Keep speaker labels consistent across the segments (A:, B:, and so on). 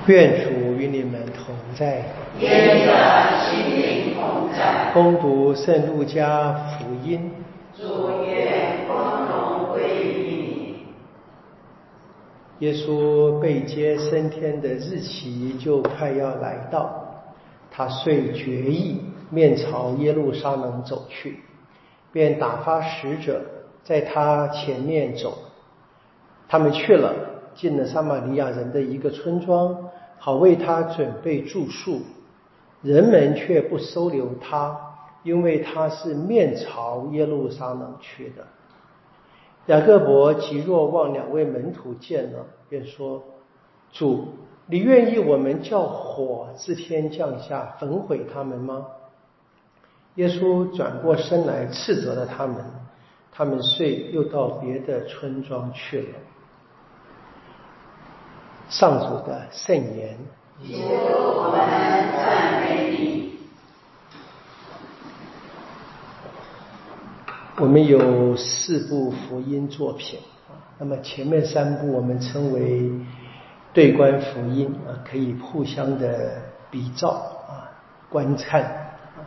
A: 愿主与你们同在，
B: 愿你的心灵同在。
A: 恭读圣路加福音。
B: 主愿光荣归于你。
A: 耶稣被接升天的日期就快要来到，他遂决意面朝耶路撒冷走去，便打发使者在他前面走。他们去了，进了撒玛利亚人的一个村庄，好为他准备住宿。人们却不收留他，因为他是面朝耶路撒冷去的。雅各伯及若望两位门徒见了，便说：主，你愿意我们叫火自天降下，焚毁他们吗？耶稣转过身来斥责了他们，他们遂又到别的村庄去了。上主的圣言。
B: 主，我们赞美你。
A: 我们有4部福音作品，那么前面3部我们称为对观福音，可以互相的比照观看。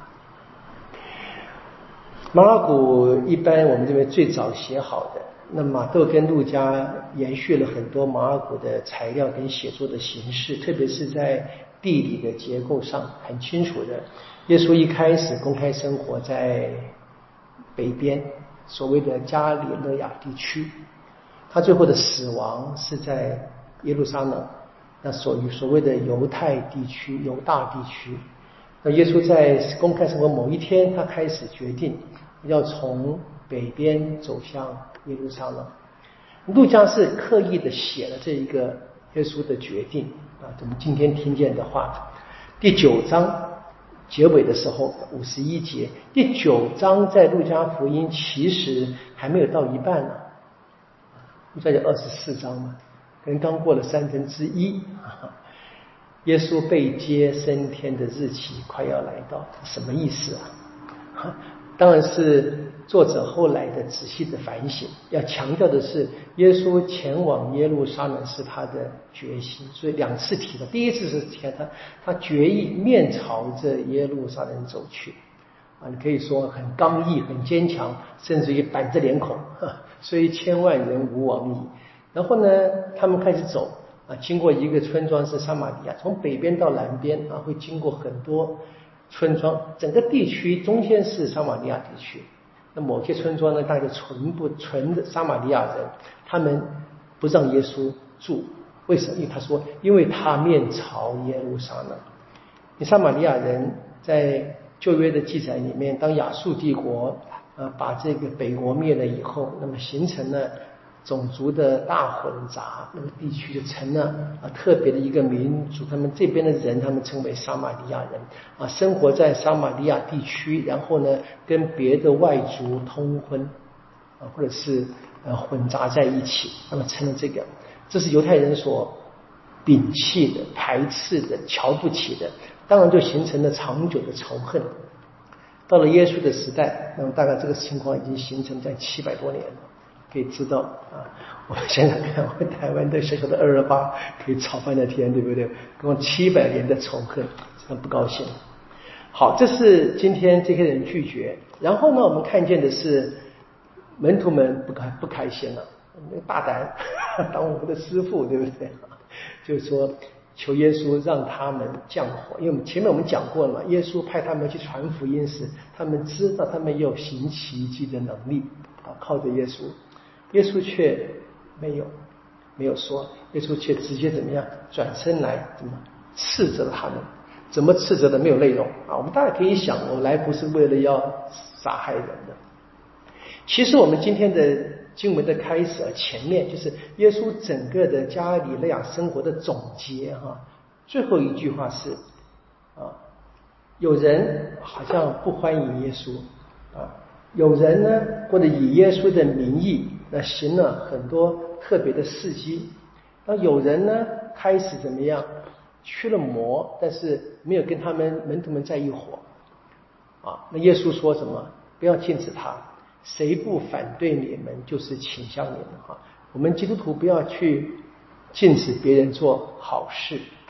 A: 马尔谷一般我们认为最早写好的，那马窦跟路加延续了很多马尔谷的材料跟写作的形式，特别是在地理的结构上很清楚的。耶稣一开始公开生活在北边，所谓的加里勒亚地区，他最后的死亡是在耶路撒冷，那所谓的犹太地区、犹大地区。那耶稣在公开生活某一天，他开始决定要从北边走向耶路撒冷。路加是刻意的写了这一个耶稣的决定我们今天听见的话，第9章结尾的时候51节，第9章在路加福音其实还没有到一半呢，路加有24章嘛，可能刚过了1/3。耶稣被接升天的日期快要来到，什么意思啊？当然是作者后来的仔细的反省，要强调的是耶稣前往耶路撒冷是他的决心，所以2次提的。第一次是他决意面朝着耶路撒冷走去你可以说很刚毅很坚强，甚至于板着脸孔虽千万人吾往矣。然后呢他们开始走经过一个村庄是撒玛利亚，从北边到南边会经过很多村庄，整个地区中间是撒玛利亚地区。那某些村庄呢，大概纯的撒玛利亚人，他们不让耶稣住，为什么？因为他说，因为他面朝耶路撒冷。撒玛利亚人在旧约的记载里面，当亚述帝国把这个北国灭了以后，那么形成了种族的大混杂，那个地区就成了特别的一个民族。他们这边的人，他们称为撒玛利亚人生活在撒玛利亚地区，然后呢跟别的外族通婚或者是混杂在一起，那么成了这是犹太人所摒弃的、排斥的、瞧不起的，当然就形成了长久的仇恨。到了耶稣的时代，那么大概这个情况已经形成在700多年了。可以知道我们想想看，我们台湾的小小的228可以吵半天，对不对？跟我700年的仇恨，真的不高兴。好，这是今天这些人拒绝。然后呢，我们看见的是门徒们不开心了，大胆当我们的师父，对不对？就是说求耶稣让他们降火，因为前面我们讲过了嘛，耶稣派他们去传福音时，他们知道他们有行奇迹的能力靠着耶稣。耶稣却没有说，耶稣却直接怎么样转身来怎么斥责他们。怎么斥责的没有内容我们大家可以想，我来不是为了要杀害人的。其实我们今天的经文的开始前面就是耶稣整个的加里肋亚生活的总结最后一句话是有人好像不欢迎耶稣有人呢或者以耶稣的名义行了很多特别的事迹，那有人呢开始怎么样驱了魔，但是没有跟他们门徒们在一伙那耶稣说什么？不要禁止他，谁不反对你们就是倾向你们我们基督徒不要去禁止别人做好事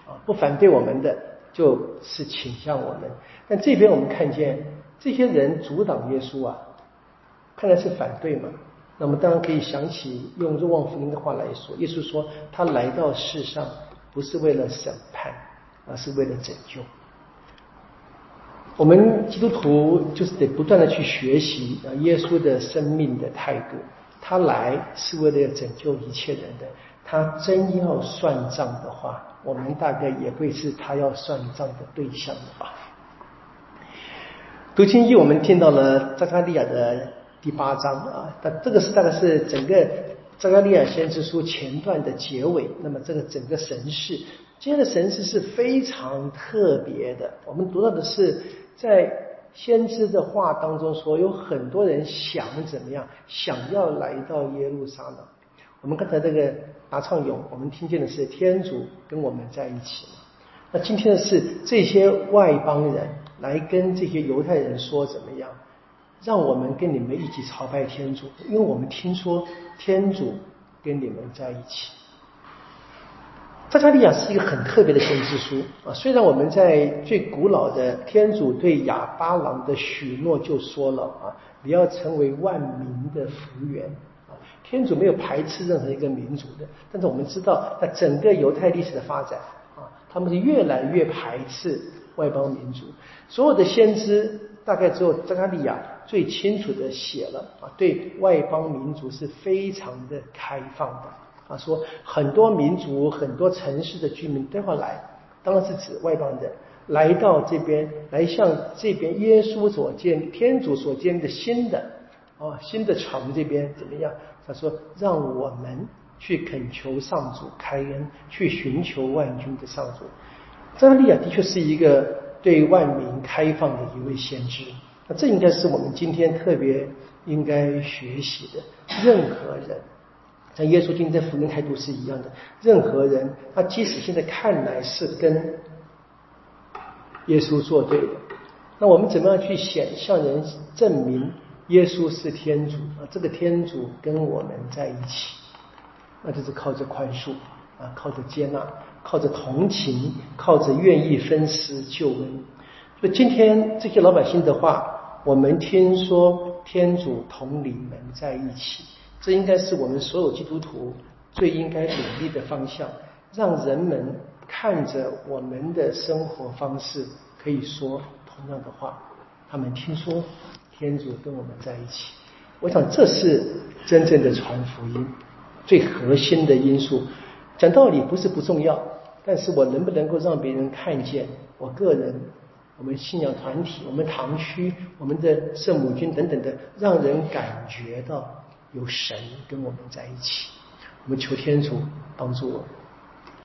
A: 不反对我们的就是倾向我们。但这边我们看见这些人阻挡耶稣啊，看来是反对嘛。那么当然可以想起用若望福音的话来说，耶稣说他来到世上不是为了审判，而是为了拯救。我们基督徒就是得不断的去学习耶稣的生命的态度，他来是为了拯救一切人的，他真要算账的话，我们大概也会是他要算账的对象的吧。读经义我们听到了匝加利亚的第8章啊，这个是大概是整个匝加利亚先知书前段的结尾。那么这个整个神事，今天的神事是非常特别的。我们读到的是在先知的话当中说，有很多人想怎么样，想要来到耶路撒冷。我们刚才这个拿唱咏，我们听见的是天主跟我们在一起。那今天的是这些外邦人来跟这些犹太人说怎么样，让我们跟你们一起朝拜天主，因为我们听说天主跟你们在一起。匝加利亚是一个很特别的先知书啊，虽然我们在最古老的天主对亚巴郎的许诺就说了啊，你要成为万民的福源啊，天主没有排斥任何一个民族的，但是我们知道在整个犹太历史的发展啊，他们是越来越排斥外邦民族。所有的先知大概只有匝加利亚最清楚的写了啊，对外邦民族是非常的开放的啊，说很多民族很多城市的居民都要来，当然是指外邦人来到这边，来向这边耶稣所建天主所建的新的城这边怎么样，他说让我们去恳求上主开恩，去寻求万军的上主。匝加利亚的确是一个对万民开放的一位先知，那这应该是我们今天特别应该学习的。任何人像耶稣今天的福音态度是一样的，任何人他即使现在看来是跟耶稣作对的，那我们怎么样去向人证明耶稣是天主啊？这个天主跟我们在一起，那就是靠着宽恕啊，靠着接纳，靠着同情，靠着愿意分施救恩。所以今天这些老百姓的话，我们听说天主同你们在一起，这应该是我们所有基督徒最应该努力的方向，让人们看着我们的生活方式可以说同样的话，他们听说天主跟我们在一起。我想这是真正的传福音最核心的因素。讲道理不是不重要，但是我能不能够让别人看见我个人，我们信仰团体，我们堂区，我们的圣母军等等的，让人感觉到有神跟我们在一起。我们求天主帮助我们。